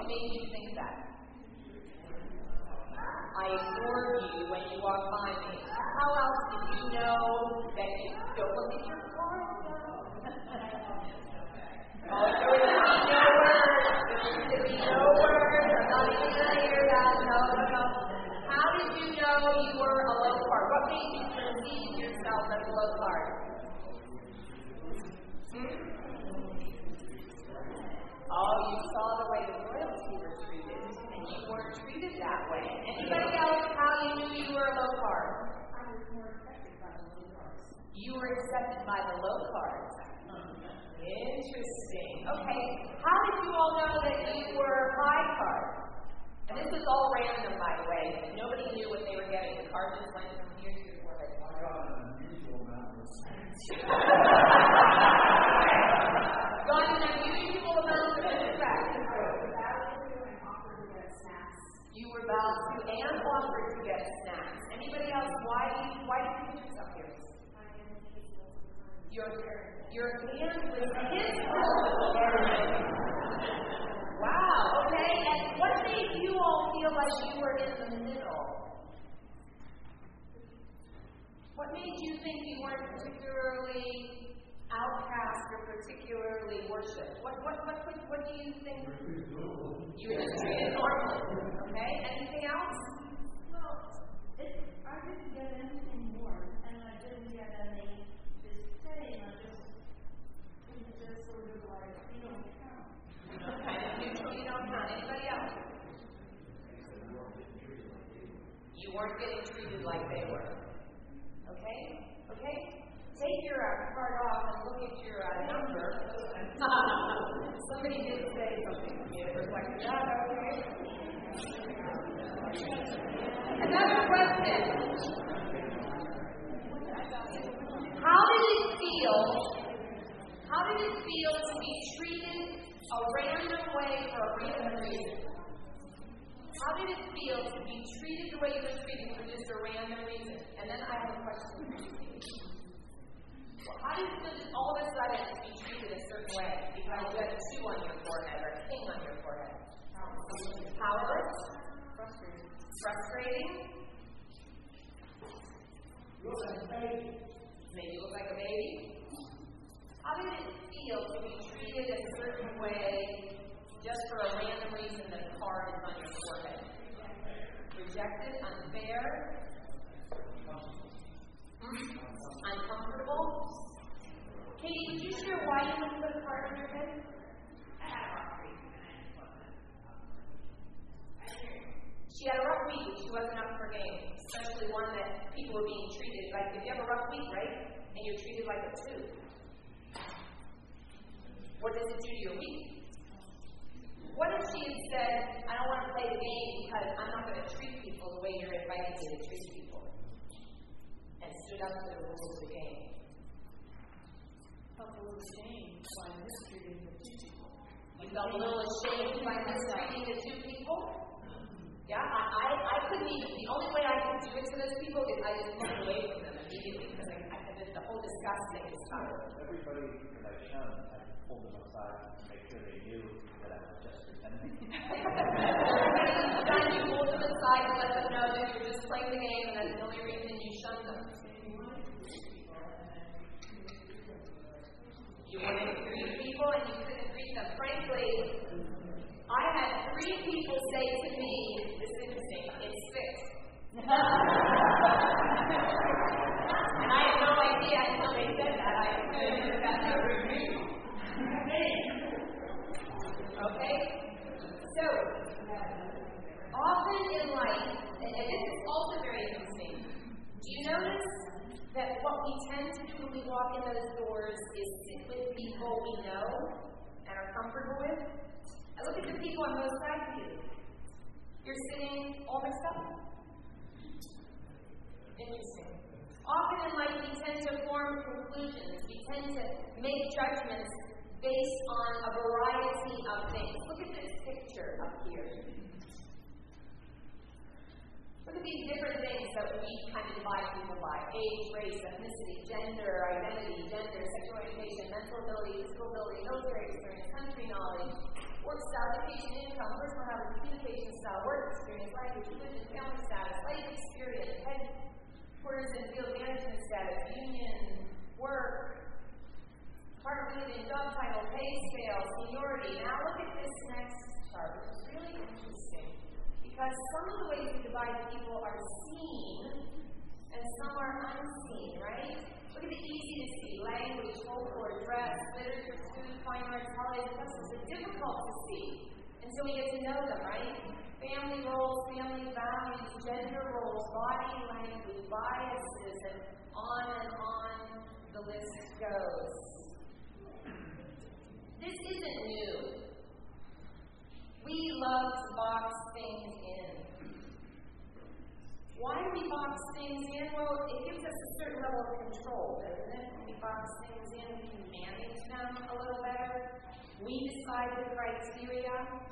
made you think that? I ignored you when you walked by me. How else did you know that you don't look at your phone? Oh, there would be no words. There would be no words. I'm not even going to hear that. No. How did you know you were a low card? What made you perceive yourself as a low card? Oh, you saw the way the royalty were treated, and you weren't treated that way. Anybody else, how you knew you were a low card? I was more accepted by the low cards. You were accepted by the low cards. Interesting. Okay, how did you all know that you were high card? And this was all random, by the way. Nobody knew what they were getting. The card just went from here to your forehead. I got an unusual amount of respect. Got an unusual amount of respect. You were vowed to and offered to get snacks. Anybody else? Why did you put yourself here? Your hand was his fault. Wow, okay. And what made you all feel like you were in the middle? What made you think you weren't particularly outcast or particularly worshipped? What do you think? You were just treated normally. Okay. Anything else? Well, I didn't get anything more, and I didn't get any disdain. It was just sort of like, you don't count. Kind of neutral, you don't count. Anybody else? You weren't getting treated like they were. Okay? Take your card off and look at your number. Somebody did say something to me that reflected that. Okay. Another question. How did it feel to be treated a random way for a random reason? How did it feel to be treated the way you were treated for just a random reason? And then I have a question for you. How did it feel just all of a sudden to be treated a certain way because you had a 2 on your forehead or a king on your forehead? Powerless? Frustrating? Made you look like a baby? How did it feel to be treated a certain way just for a random reason that a card is on your forehead? Rejected? Unfair? Uncomfortable? Katie, did you share why you wouldn't put a card on your head? I had a rough week. She had a rough week and she wasn't up for a game, especially one that people were being treated like, if you have a rough week, right? And you're treated like a 2. What does it do to your week? What if she had said, I don't want to play the game because I'm not going to treat people the way you're inviting me to treat people? And stood up to the rules of the game. I felt a little ashamed by mistreating the 2 people. You felt a little ashamed by mistreating the 2 people? Yeah, I couldn't even, the only way I could do it to those people is I just looked away from them immediately because the whole disgust thing is tough. Everybody that I've shown, I pulled them aside to make sure they knew that I was just pretending. Everybody you pulled them aside to let them know that you're just playing the game and that's the only reason you shunned them. You wanted to greet people and you couldn't greet them. Frankly, I had 3 people say to me, this is interesting, it's fixed. And I had no idea until they said that. I couldn't that never knew. Okay? So, often in life, and this is also very interesting, do you notice that what we tend to do when we walk in those doors is sit with people we know and are comfortable with? I look at the people on both sides of you. You're sitting all mixed up. Interesting. Often in life we tend to form conclusions. We tend to make judgments based on a variety of things. Look at this picture up here. Look at these different things that we kind of divide people by. Age, race, ethnicity, gender, identity, sexual orientation, mental ability, physical ability, military experience, country knowledge, work style, occupation, income, personal habits, communication style, work experience, language, religion, family status, life experience, headquarters and field management status, union, work, partner religion, job title, pay scale, seniority. Now look at this next chart, which is really interesting, because some of the ways we divide people are seen and some are unseen, right? Look at the easy to see: language, folklore, dress, literature, food, fine arts, holidays, and festivals. They're difficult to see until we get to know them, right? Family roles, family values, gender roles, body language, biases, and on the list goes. This isn't new. We love to box things in. Why do we box things in? Well, it gives us a certain level of control, doesn't it? When we box things in, we can manage them a little better. We decide the criteria.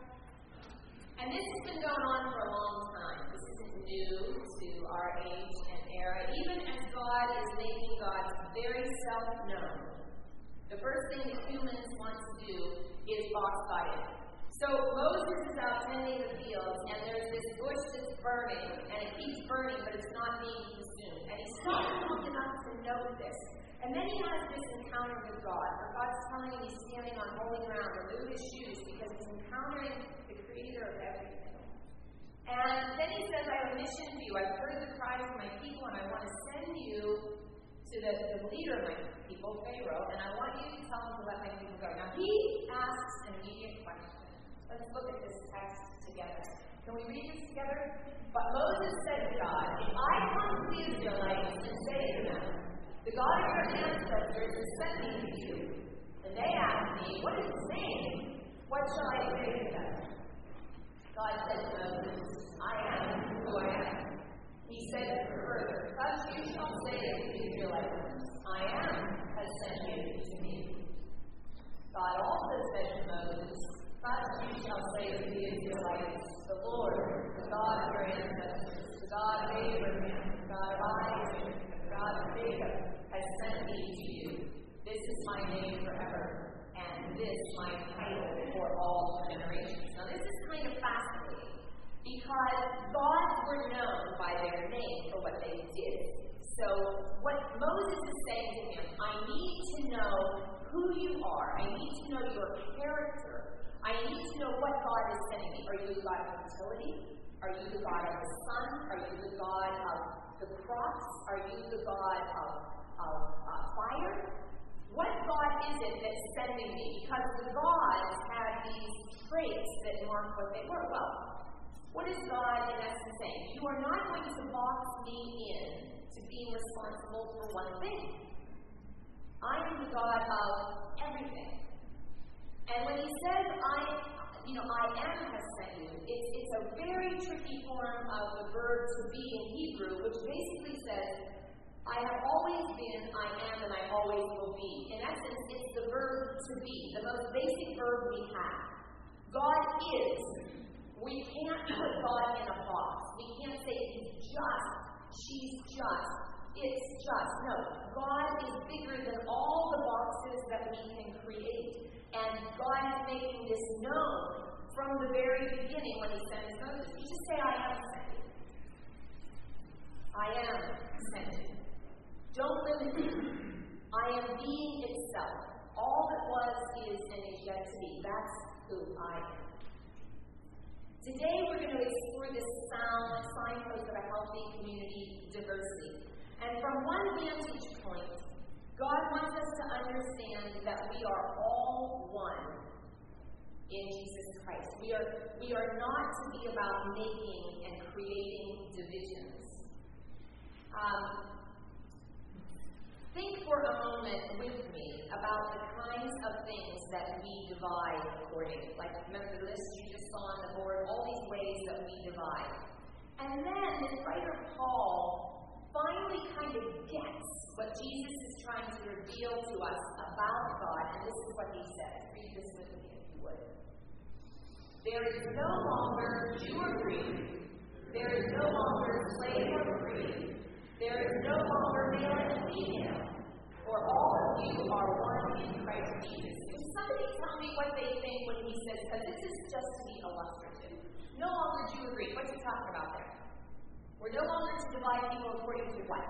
And this has been going on for a long time. This isn't new to our age and era. Even as God is making God very self-known, the first thing that humans want to do is box God in. So Moses is out tending the fields, and there's this bush that's burning, and it keeps burning, but it's not being consumed. And he stops long enough to note this. And then he has this encounter with God, where God's telling him he's standing on holy ground. Remove his shoes, because he's encountering the creator of everything. And then he says, I have a mission for you. I've heard the cries of my people, and I want to send you to the leader of my people, Pharaoh, and I want you to tell him to let my people go. Now, he asks an immediate question. Let's look at this text together. Can we read this together? But Moses said to God, if I come to the Israelites and say to them, the God of your ancestors has sent me to you, and they ask me, what is his name? What shall I say to them? God said to Moses, I am who I am. He said further, thus you shall say to the Israelites, I am has sent you to me. God also said to Moses, thus you shall say to the Israelites, the Lord, the God of your ancestors, the God of Abraham, the God of Isaac, the God of Jacob, has sent me to you. This is my name forever, and this my title for all generations. Now this is kind of fascinating, because gods were known by their name for what they did. So what Moses is saying to him, I need to know who you are. I need to know your character. I need to know what God is sending me. Are you the God of fertility? Are you the God of the sun? Are you the God of the crops? Are you the God of fire? What God is it that's sending me? Because the gods had these traits that mark what they were. Well, what is God in essence saying? You are not going to box me in to being responsible for one thing. I am the God of everything. And when he says, I am has sent you, it's a very tricky form of the verb to be in Hebrew, which basically says, I have always been, I am, and I always will be. In essence, it's the verb to be, the most basic verb we have. God is. We can't put God in a box. We can't say he's just, she's just, it's just. No, God is bigger than all the boxes that we can create. And God is making this known from the very beginning when he sent his Moses. You just say, I am sent you. I am sent you. Don't limit me. I am being itself. All that was, is, and is yet to be. That's who I am. Today we're going to explore this signpost of a healthy community diversity. And from one vantage point, God wants us to understand that we are all one in Jesus Christ. We are not to be about making and creating divisions. Think for a moment with me about the kinds of things that we divide according. Like, remember the list you just saw on the board? All these ways that we divide. And then this writer Paul finally kind of gets what Jesus is trying to reveal to us about God. And this is what he says. Read this with me if you would. There is no longer Jew or Greek. There is no longer slave or free. There is no longer male and female, for all of you are one in Christ Jesus. Can somebody tell me what they think when he says, because this is just to be illustrative. No longer do you agree. What's he talking about there? We're no longer to divide people according to what?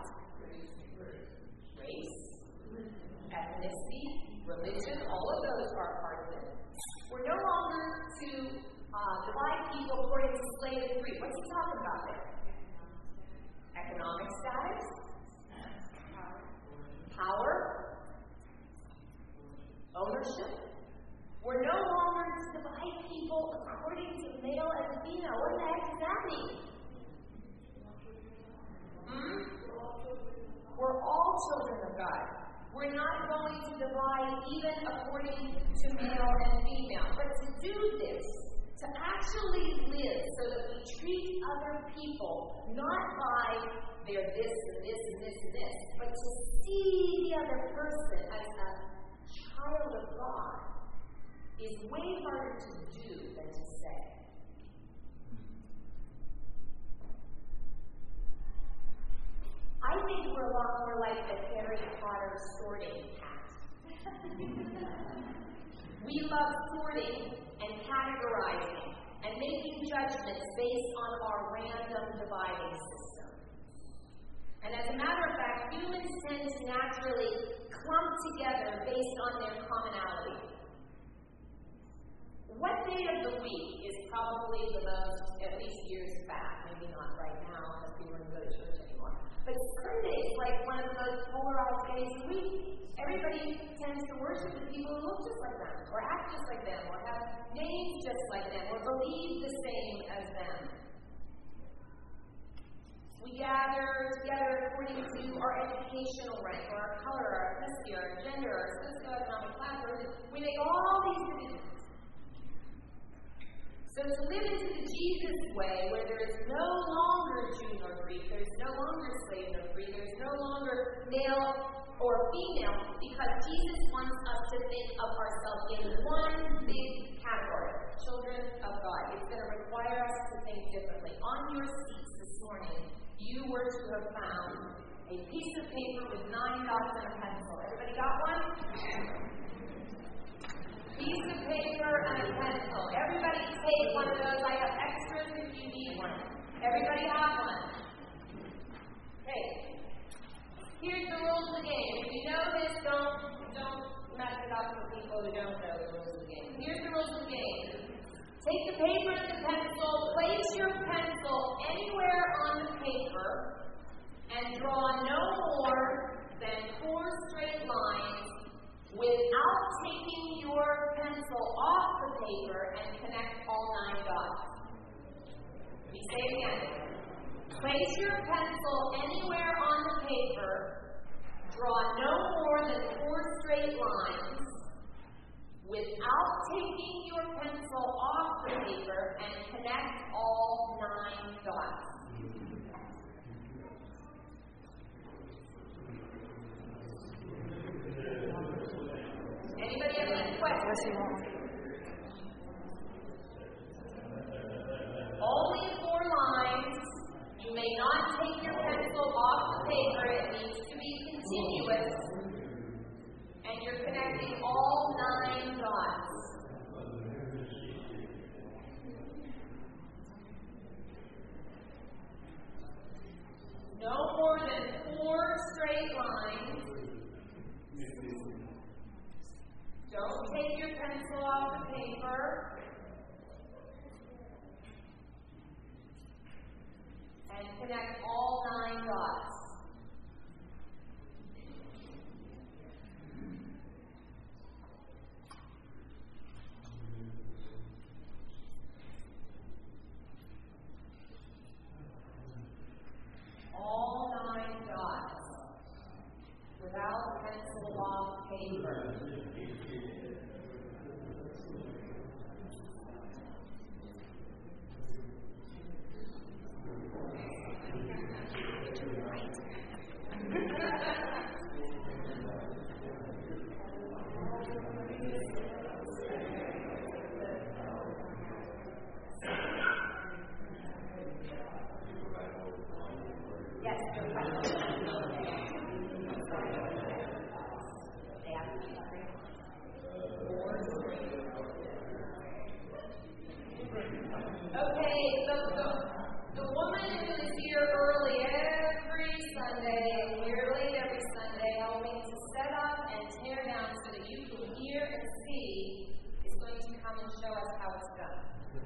Race, ethnicity, religion, all of those are part of it. We're no longer to divide people according to slave and free. What's he talking about there? Economic status, power, ownership. We're no longer to divide people according to male and female. What the heck does that mean? We're all children of God. We're not going to divide even according to male and female. But to do this, to actually live so that we treat other people not by their this and this and this and this, but to see the other person as a child of God is way harder to do than to say. I think we're a lot more like the Harry Potter sorting hat. We love sorting and categorizing and making judgments based on our random dividing system. And as a matter of fact, humans tend to naturally clump together based on their commonality. What day of the week is probably the most, at least years back, maybe not right now because people don't go to church anymore, but Sunday is like one of the most polarized days of the week. Everybody tends to worship the people who look just like them, or act just like them, or have names just like them, or believe the same as them. We gather together according to our educational rank, or our color, our ethnicity, our gender, our socioeconomic class. We make all these divisions. So to live into the Jesus way, where there is no longer Jew nor Greek, there's no longer slave nor free, there's no longer male or female, because Jesus wants us to think of ourselves in one big category, children of God. It's going to require us to think differently. On your seats this morning, you were to have found a piece of paper with 9 dots and a pencil. Everybody got one? Piece of paper and a pencil. Everybody take one of those. I have extras if you need one. Everybody have one. Okay. Here's the rules of the game. If you know this, don't mess it up with people who don't know the rules of the game. Here's the rules of the game. Take the paper and the pencil, place your pencil anywhere on the paper, and draw no more than 4 straight lines without taking your pencil off the paper and connect all 9 dots. Let me say it again. Place your pencil anywhere on the paper, draw no more than 4 straight lines without taking your pencil off the paper and connect all 9 dots. Anybody have any questions? Only 4 lines. You may not take your pencil off the paper. It needs to be continuous. And you're connecting all 9 dots. No more than 4 straight lines. Don't take your pencil Okay, the woman who is here early every Sunday, here late every Sunday, helping to set up and tear down so that you can hear and see, is going to come and show us how it's done.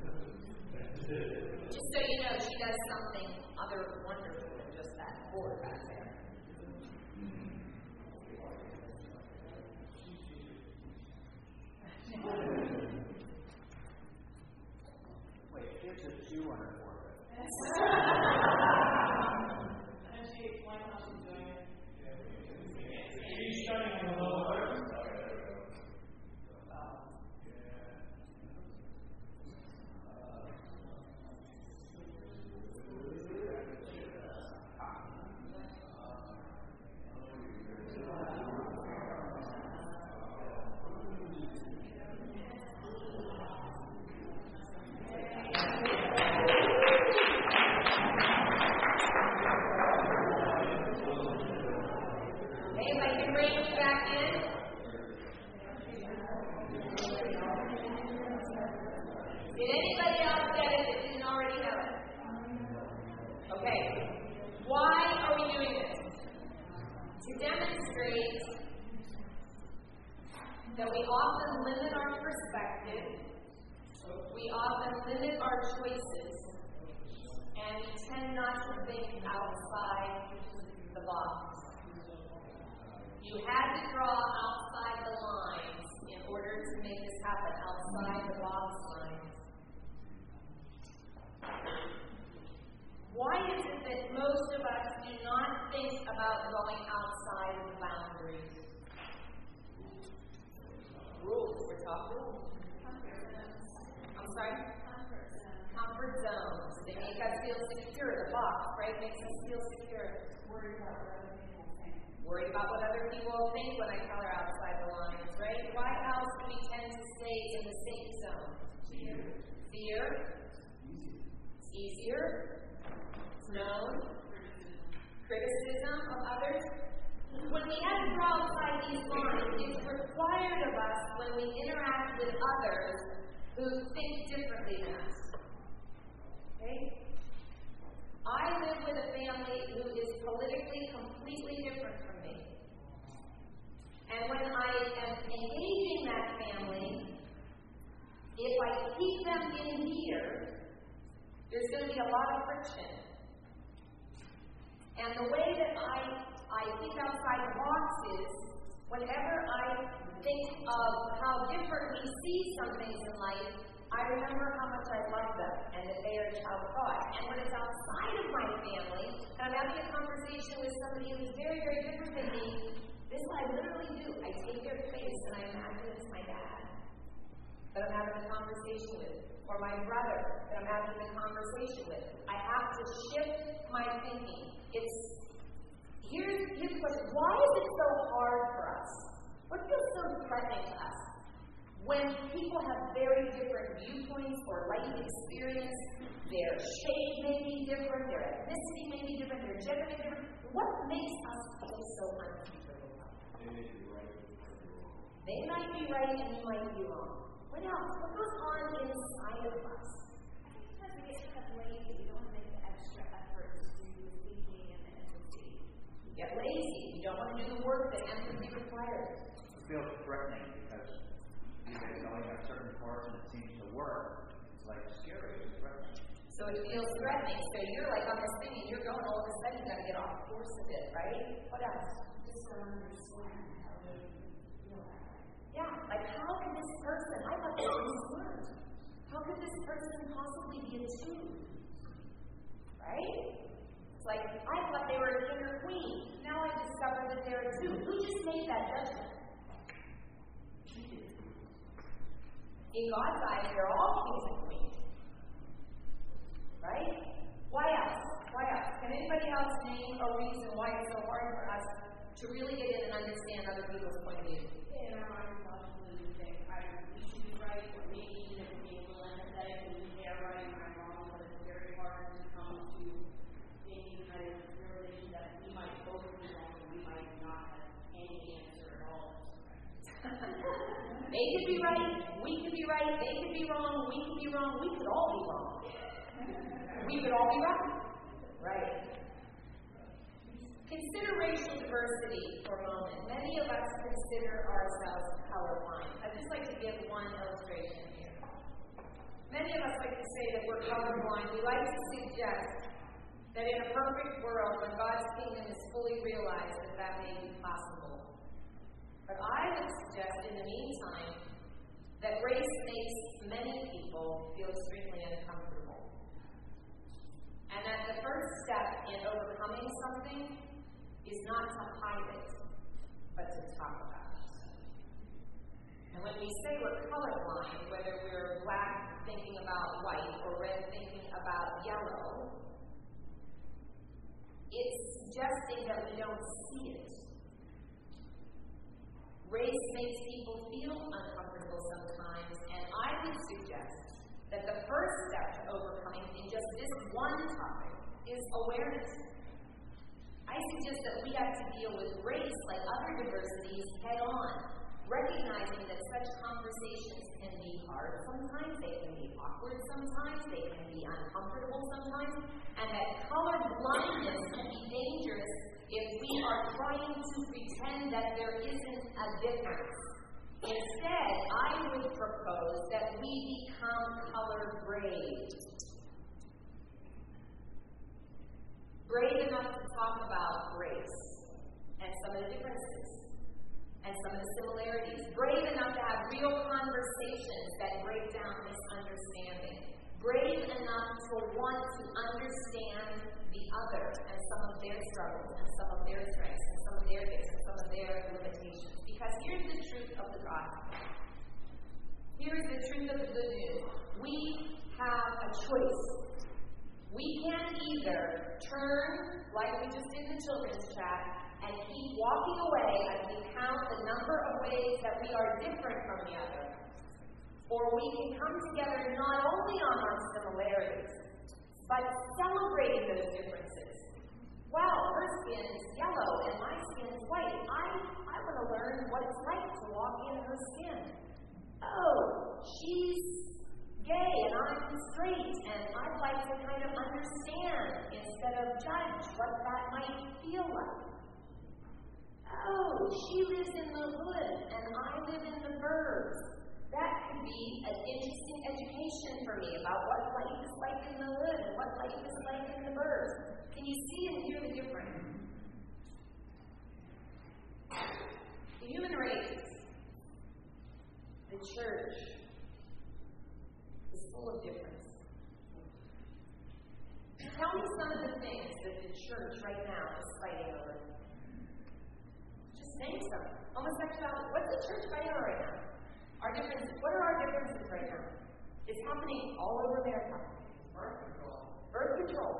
Just so you know, she does something other wonderful than just that board back there. Wait, here's a Jew on her forehead. And she explained how she's doing it. She's starting on the low button. Hey, if I can bring you back in. Did anybody else get it that didn't already know it? Okay. Why are we doing this? To demonstrate that we often limit our perspective, we often limit our choices, and we tend not to think outside the box. You had to draw outside the lines in order to make this happen, outside the box lines. Why is it that most of us do not think about going outside of the boundaries? Rules. We're talking rules. I'm sorry? Comfort zones. They make us feel secure. The box, right, makes us feel secure. Worried about what other people will think when I color outside the lines, right? Why else do we tend to stay in the safe zone? Fear. It's easier. It's known. Criticism of others. When we have to draw outside these lines, it's required of us when we interact with others who think differently than us. Okay? I live with a family who is politically completely different from me. And when I am engaging that family, if I keep them in here, there's going to be a lot of friction. And the way that I think outside the box is, whenever I think of how different we see some things in life, I remember how much I love them and that they are a child of God. And when it's outside of my family, and I'm having a conversation with somebody who's very, very different than me, this is what I literally do. I take their face and I imagine it's my dad that I'm having a conversation with, or my brother that I'm having a conversation with. I have to shift my thinking. Here's the question. Why is it so hard for us? What feels so threatening to us? When people have very different viewpoints or life experience, their shape may be different, their ethnicity may be different, their gender may be different. What makes us feel so uncomfortable? They might be right and you might be wrong. What else? What goes on inside of us? I think it's because we get kind of lazy. We don't want to make the extra effort to do the thinking and the empathy. You get lazy. You don't want to do the work that empathy requires. It feels threatening because you guys only have certain parts and it seems to work. It's like scary. It's threatening. So it feels threatening. So you're like on this thing and you're going, all of a sudden you got to get off course a bit, right? What else? Just to understand how they feel that way. Yeah, like how could this person, I thought they were smart. How could this person possibly be a two? Right? It's like, I thought they were a king or queen. Now I discovered that they're a two. Who just made that judgment? In God's eyes, they're all kings and queens. Right? Why else? Why else? Can anybody else name a reason why it's so hard for us to really get in and understand other people's point of view? In our minds, logically, we think we should be right, or maybe even being a little empathetic and they're right and I'm wrong, but it's very hard to come to any kind of realization that we might both be wrong and we might not have any answer at all. They could be right, we could be right, they could be wrong, we wrong, we could all be wrong. We could all be right. Right. Consider racial diversity for a moment. Many of us consider ourselves colorblind. I'd just like to give one illustration here. Many of us like to say that we're colorblind. We like to suggest that in a perfect world, when God's kingdom is fully realized, that may be possible. But I would suggest, in the meantime, that race makes many people feel extremely uncomfortable. And that the first step in overcoming something is not to hide it, but to talk about it. And when we say we're colorblind, whether we're black thinking about white or red thinking about yellow, it's suggesting that we don't see it. Race makes people feel uncomfortable sometimes, and I would suggest that the first step to overcoming in just this one topic is awareness. I suggest that we have to deal with race like other diversities head on, recognizing that such conversations can be hard sometimes, they can be awkward sometimes, they can be uncomfortable sometimes, and that color blindness can be dangerous if we are trying to pretend that there isn't a difference. Instead, I would propose that we become color brave. Brave enough to talk about race and some of the differences and some of the similarities. Brave enough to have real conversations that break down misunderstanding. Brave enough to want to understand the other and some of their struggles and some of their strengths and some of their gifts and some of their limitations. Because here's the truth of the gospel. Here's the truth of the good news. We have a choice. We can either turn, like we just did in the children's chat, and keep walking away as we count the number of ways that we are different from the other. Or we can come together not only on our similarities, but celebrating those differences. Wow, her skin's yellow and my skin's white. I want to learn what it's like to walk in her skin. Oh, she's gay and I'm straight, and I'd like to kind of understand instead of judge what that might feel like. Oh, she lives in the hood and I live in the burbs. That could be an interesting education for me about what life is like in the hood and what life is like in the burbs. Can you see and hear the difference? The human race, the church, is full of difference. Tell me some of the things that the church right now is fighting over. Just name some. Homosexuality. What's the church fighting over right now? Our differences. What are our differences right now? It's happening all over America. Birth control. Birth control.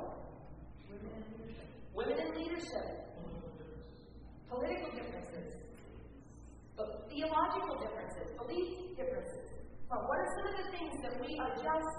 Women in leadership. Political differences. Theological differences. Belief differences. Well, what are some of the things that we are just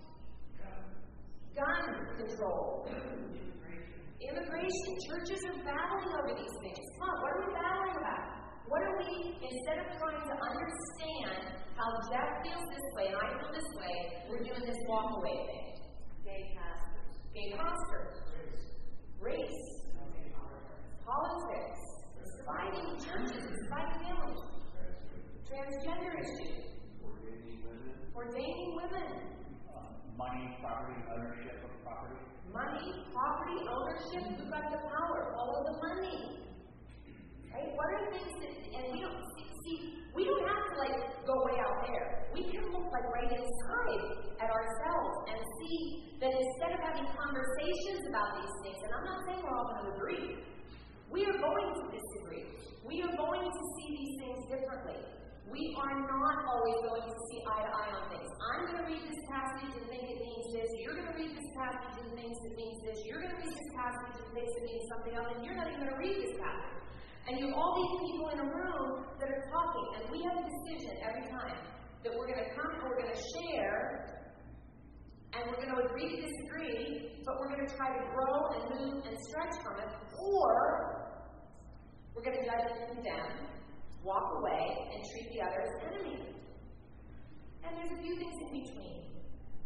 gun control? Immigration. Churches are battling over these things. Come on, what are we battling about? What are we, instead of trying to understand how Jeff feels this way and I feel this way, we're doing this walk away thing. Gay pastors. Gay pastors. Race. Politics. Dividing churches. Dividing families. Transgender issues. Ordaining women. Money, property, ownership of property. Money, property, ownership. Who got the power? Follow the money. Right? What are things that, and we don't have to go way out there. We can look right inside at ourselves and see that instead of having conversations about these things, and I'm not saying we're all going to agree, we are going to disagree. We are going to see these things differently. We are not always going to see eye to eye on things. I'm going to read this passage and think it means this. You're going to read this passage and think it means this. You're going to read this passage and think it means something else, and you're not even going to read this passage. And you have all these people in a room that are talking, and we have a decision every time that we're going to come and we're going to share, and we're going to agree to disagree, but we're going to try to grow and move and stretch from it, or we're going to judge and condemn, walk away, and treat the other as enemy. And there's a few things in between.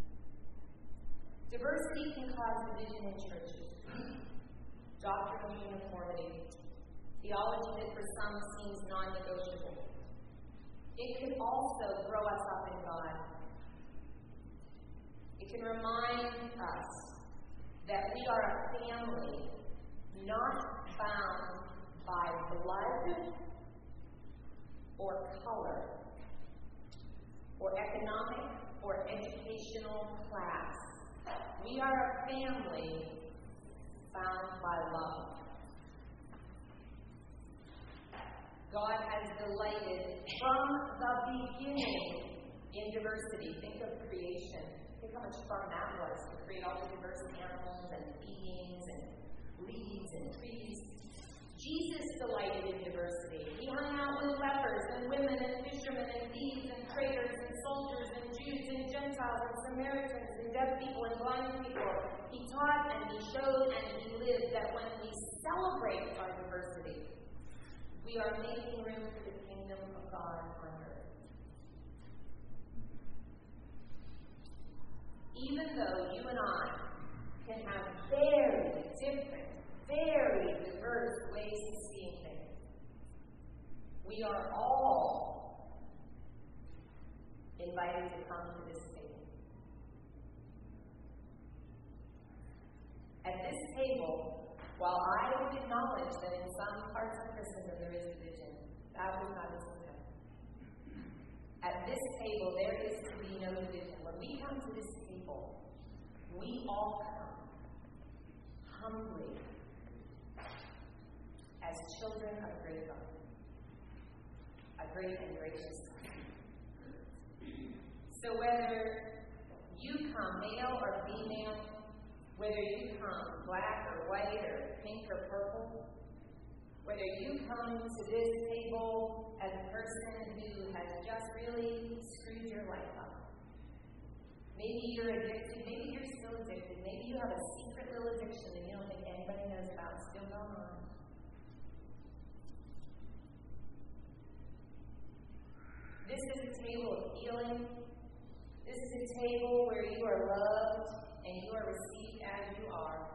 Diversity can cause division in churches. Doctrine of uniformity. Theology that for some seems non-negotiable. It can also grow us up in God. It can remind us that we are a family not bound by blood or color or economic or educational class. We are a family bound by love. God has delighted from the beginning in diversity. Think of creation. Think how much fun that was to create all the diverse animals and beings and leaves and trees. Jesus delighted in diversity. He hung out with lepers and women and fishermen and thieves and traders and soldiers and Jews and Gentiles and Samaritans and deaf people and blind people. He taught and he showed and he lived that when we celebrate our diversity, we are making room for the kingdom of God on earth. Even though you and I can have very different, very diverse ways of seeing things, we are all invited to come to this table. At this table, while I would acknowledge that in some parts of Christendom there is division, that was not his intent. At this table, there is to be no division. When we come to this table, we all come humbly as children of great God, a great and gracious God. So whether you come male or female, whether you come black or white or pink or purple, whether you come to this table as a person who has just really screwed your life up. Maybe you're addicted, maybe you're still addicted, maybe you have a secret little addiction that you don't think anybody knows about, still going on. This is a table of healing. This is a table where you are loved and you are received as you are.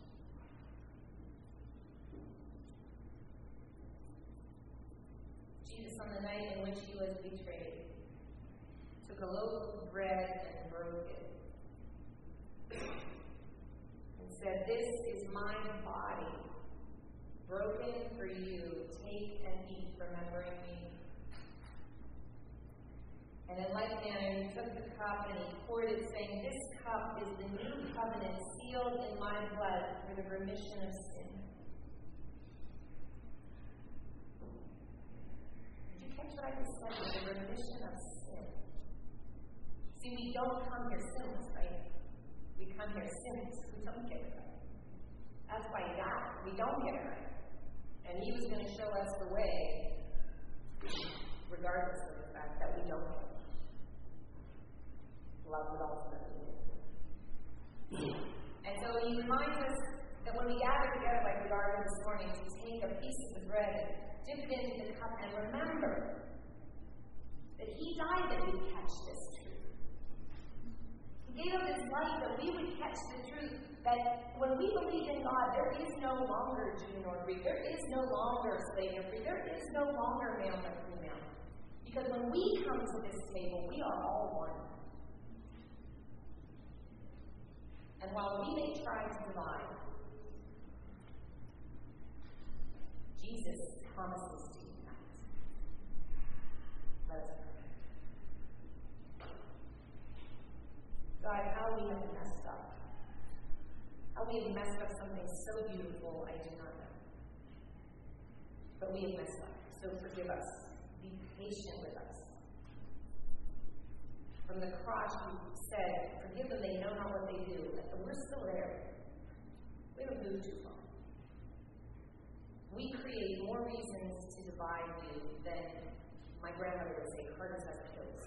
Jesus, on the night in which he was betrayed, took a loaf of bread and broke it, and said, "This is my body, broken for you. Take and eat, remembering me." And in like manner, he took the cup and he poured it, saying, "This cup is the new covenant sealed in my blood for the remission of sin." Did you catch what I just said? The remission of sin. See, we don't come here sinless, right? We come here sinners. We don't get it right. That's why he died. We don't get it right. And he was going to show us the way, regardless of the fact that we don't get it. Love would ultimately win. And so he reminds us that when we gather together like we are this morning to take a piece of the bread and dip it into the cup and remember that he died that we catch this truth. He gave up his life that we would catch the truth that when we believe in God, there is no longer Jew nor Greek. There is no longer slave nor free. There is no longer male nor female. Because when we come to this table, we are all one. And while we may try to divide, Jesus promises to unite. Let us pray. God, how we have messed up. How we have messed up something so beautiful, I do not know. But we have messed up, so forgive us. Be patient with us. From the cross, you said, "Forgive them, they know not what they do." But we're still there. We haven't moved too far. We create more reasons to divide you than my grandmother would say, "Hardness has pills."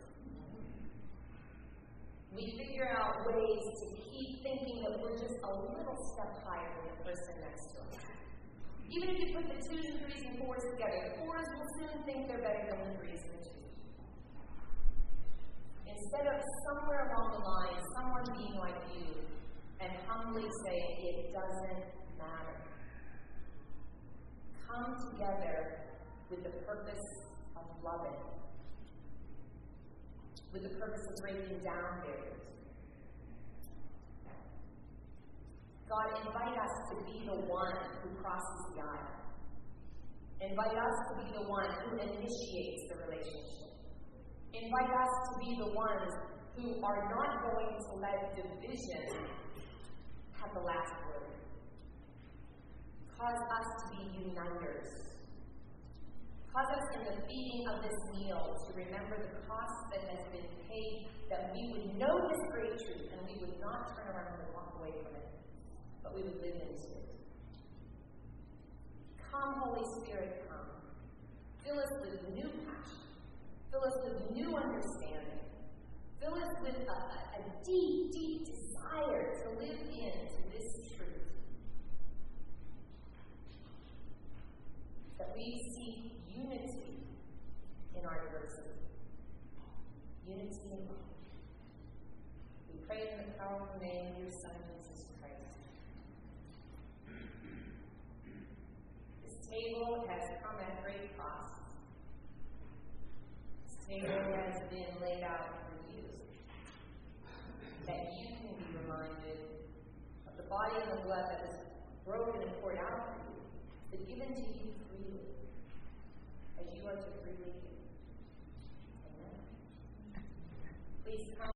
We figure out ways to keep thinking that we're just a little step higher than the person next to us. Even if you put the 2s and 3s and 4s together, the 4s will soon think they're better than the 3s and the 2s. Instead of somewhere along the line, someone being like you, humbly say it doesn't matter. Come together with the purpose of loving, with the purpose of breaking down barriers. God, invite us to be the one who crosses the aisle. Invite us to be the one who initiates the relationship. Invite us to be the ones who are not going to let division have the last word. Cause us to be uniters. Cause us in the feeding of this meal to remember the cost that has been paid, that we would know this great truth and we would not turn around and walk away from it, but we would live into it. Come, Holy Spirit, come. Fill us with new passion. Fill us with new understanding. Fill us with a deep, deep desire to live into this truth. That we seek unity in our diversity. Unity in love. We pray in the powerful name of your Son, Jesus Christ. This table has come at great cost. This table has been laid out for you. That you can be reminded of the body and the blood that was broken and poured out for you, but given to you freely, as you are to freely give. Amen. Please come.